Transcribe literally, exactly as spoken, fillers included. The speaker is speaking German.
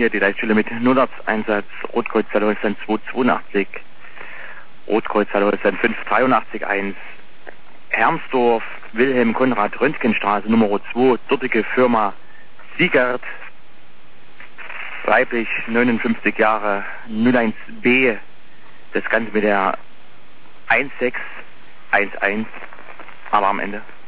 hier die Leitstelle mit Notarzteinsatz Rotkreuz Holstein zwei zweiundachtzig, Rotkreuz Holstein fünf dreiundachtzig eins, Hermsdorf, Wilhelm Konrad Röntgenstraße Nummer zwei, dortige Firma Siegert, weiblich neunundfünfzig Jahre, null eins B, das Ganze mit der eins sechs eins eins, aber am Ende.